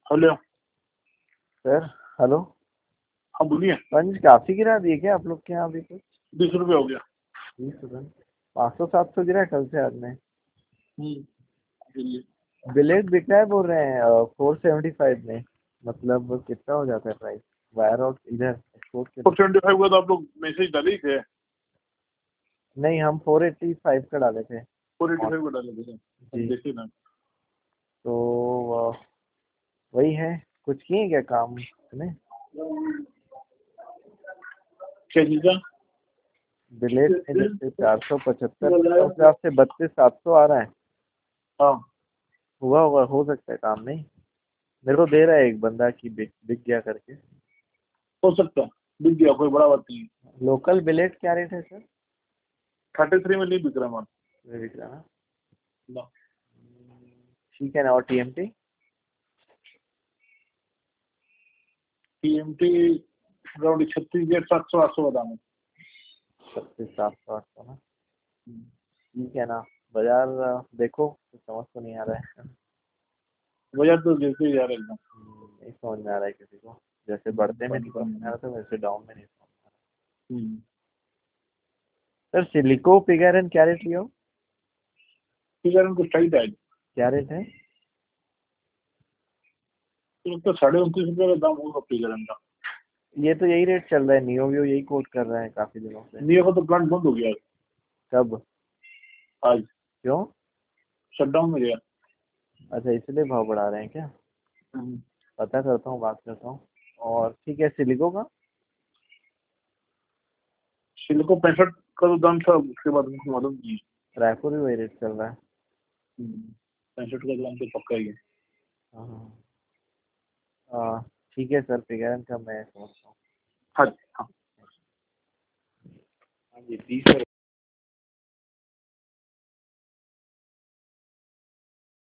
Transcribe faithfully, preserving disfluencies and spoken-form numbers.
Hello sir. Hello. हाँ बोलिए। पंच काफी गिरा दिए क्या आप लोग के यहाँ अभी कुछ? बीस रुपये हो गया। बीस रुपये पाँच सौ सात सौ गिरा है कल से आज में। हम्म, चलिए। बिलेट बिक रहा है बोल रहे हैं फोर सेवेंटी फाइव में। मतलब कितना हो जाता है प्राइस? वायर आउट इधर एक्सपोर्ट के? फोर सेवेंटी फाइव का तो आप लोग मैसेज डाले ही थे। नहीं, हम फोर एट्टी फाइव का डाले थे। फोर एटी फाइव का डाले थे जी। देखिए ना। तो अ, वही है। कुछ किए क्या काम इसमें? क्या चीज का? बिलेट में जैसे चार सौ पचहत्तर उस हिसाब से बत्तीस सात सौ आ रहा है। हाँ हुआ होगा, हो सकता है काम। नहीं, मेरे को दे रहा है एक बंदा कि बिक बिक गया करके। हो सकता है, बिक गया, कोई बड़ा बात नहीं है। लोकल बिलेट क्या रेट है सर? थर्टी थ्री में नहीं बिक रहा माल ये बिक रहा ना? ना। ठीक है ना। और टीएमटी? टीएमटी अराउंड छत्तीस डेढ़ सात सौ आठ सौ का दाम है। छत्तीस सात सौ आठ सौ ना? ठीक है ना। बाजार अ, देखो, कुछ समझ तो नहीं आ रहा है। बाजार तो जैसे ही जा रहा है एकदम। हम्म, नहीं समझ में आ रहा है किसी को। जैसे बढ़ते में नहीं समझ में आ रहा था, वैसे डाउन में नहीं समझ में आ हम्म। रहा। सर सिलिको पिगारन क्या रेट लियो? फिगर उनको टाइट है। क्या रेट है? तो तो साढ़े उनतीस रुपये का दाम होगा फिगर का। ये तो यही रेट चल रहा है, नियो वियो यही कोट कर रहा है काफी दिनों से। नियो का तो प्लांट बंद हो गया कब? आज। क्यों? शटडाउन में गया। अच्छा, इसलिए भाव बढ़ा रहे हैं क्या? पता करता हूँ, बात करता हूँ। और ठीक है, सिलिको का? सिल्को पैंसठ का तो दाम था, उसके बाद उनको मालूम नहीं है। रायपुर भी वही रेट चल रहा है। पैंसठ का दाम तो पक्का ही है। हाँ हाँ। ठीक है सर, पिगारन का मैं समझता हूँ। हाँ हाँ। हाँ जी, तीस